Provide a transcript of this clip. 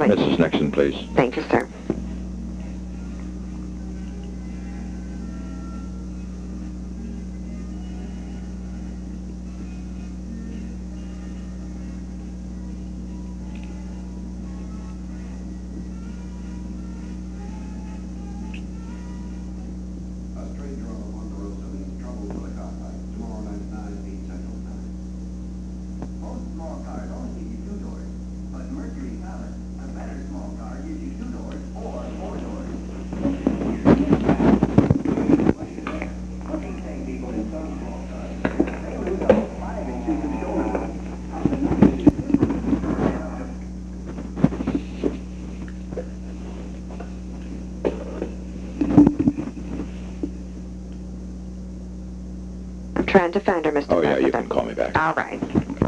Mrs. Nixon, please. Thank you, sir. A stranger on the Ponderosa means trouble with a cockfight. Tomorrow night, 9 Central Time. Most small cars only give you 2 doors, but Mercury Palace, a better small car, gives you 2 doors or 4 doors. What do you think, people in some small cars? They lose out 5 inches of shoulder. I'm trying to find her, Mr. Oh, yeah, you President. can call me back. All right.